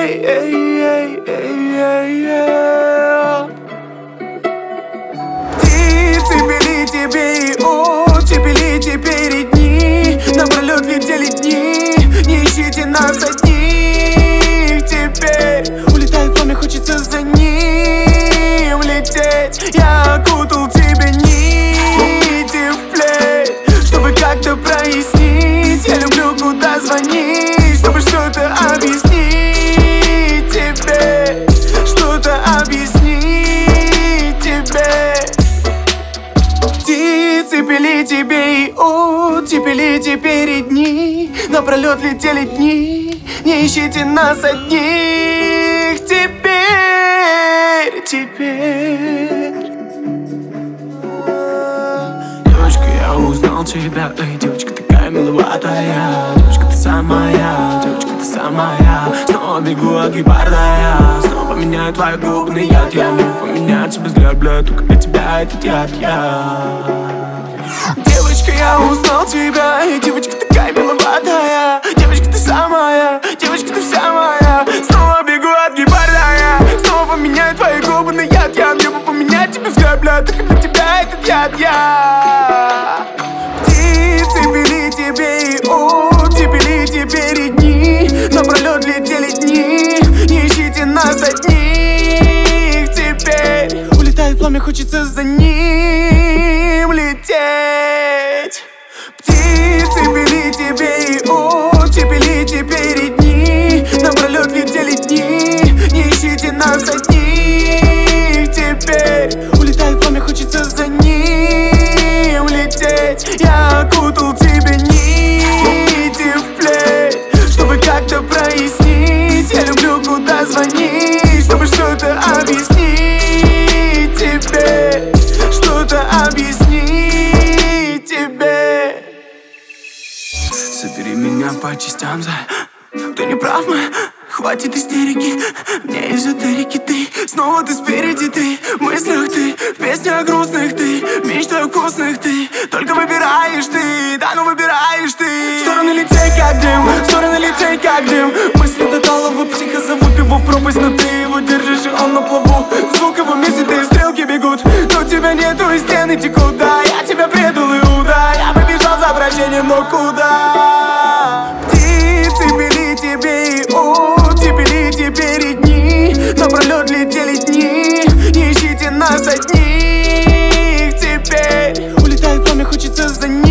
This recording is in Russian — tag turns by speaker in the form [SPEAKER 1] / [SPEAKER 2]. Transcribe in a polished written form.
[SPEAKER 1] Птицы пели тебе и утепели теперь и дни. Напролет летели дни, не ищите нас одних. Теперь улетает пламя, хочется за ним лететь. Я окутал тебе нити в плеть, чтобы как-то прояснить. Я люблю, куда звонить, чтобы что-то объяснить тебе, что-то объяснить тебе. Птицы пели тебе и утепели теперь и дни. Напролет летели дни, не ищите нас одних. Теперь
[SPEAKER 2] Девочка, я узнал тебя, эй, девочка такая миловатая. Девочка, ты самая, девочка, ты самая. Снова бегу, гепардная, снова поменяю твои губы яд. Я могу поменять без взгляд, бля, только для тебя этот яд я.
[SPEAKER 1] Девочка, я узнал тебя, эй, девочка такая миловатая. Девочка, ты самая, девочка, ты вся моя. Снова бегу от гепардная, снова поменяю твои губы на яд. Я могу поменять тебе взгляд, бля, только для тебя этот яд я. Птицы пели тебе и утепели теперь и дни. Напролет летели дни, не ищите нас одних. Теперь улетает пламя, хочется за ним лететь. Птицы пели тебе и утепели теперь и дни. Напролет летели дни, не ищите нас одних. Теперь улетает пламя, хочется за ним лететь. Я окутал тебе нити в плеть, чтобы как-то прояснить. Я люблю, куда звонить, чтобы что-то объяснить тебе, что-то объяснить тебе.
[SPEAKER 2] Собери меня по частям, ты не прав, мы. Хватит истерики, мне эзотерики. Ты снова ты спереди, ты в мыслях, ты в песнях грустных, ты в мечтах вкусных, ты только выбираешь ты, да, ну выбираешь ты.
[SPEAKER 1] В стороны летей как дым, в стороны летей как дым. Мысли до талого психа зовут его в пропасть, но ты его держишь, и он на плаву. Звук его месяц, и стрелки бегут, но тебя нету и стены текут. Да, я тебя предал, Иуда, я побежал за прощением, но куда? Птицы пели тебе и утепели теперь и дни. Напролет летели дни, не ищите нас одних. Теперь улетает пламя, хочется за ним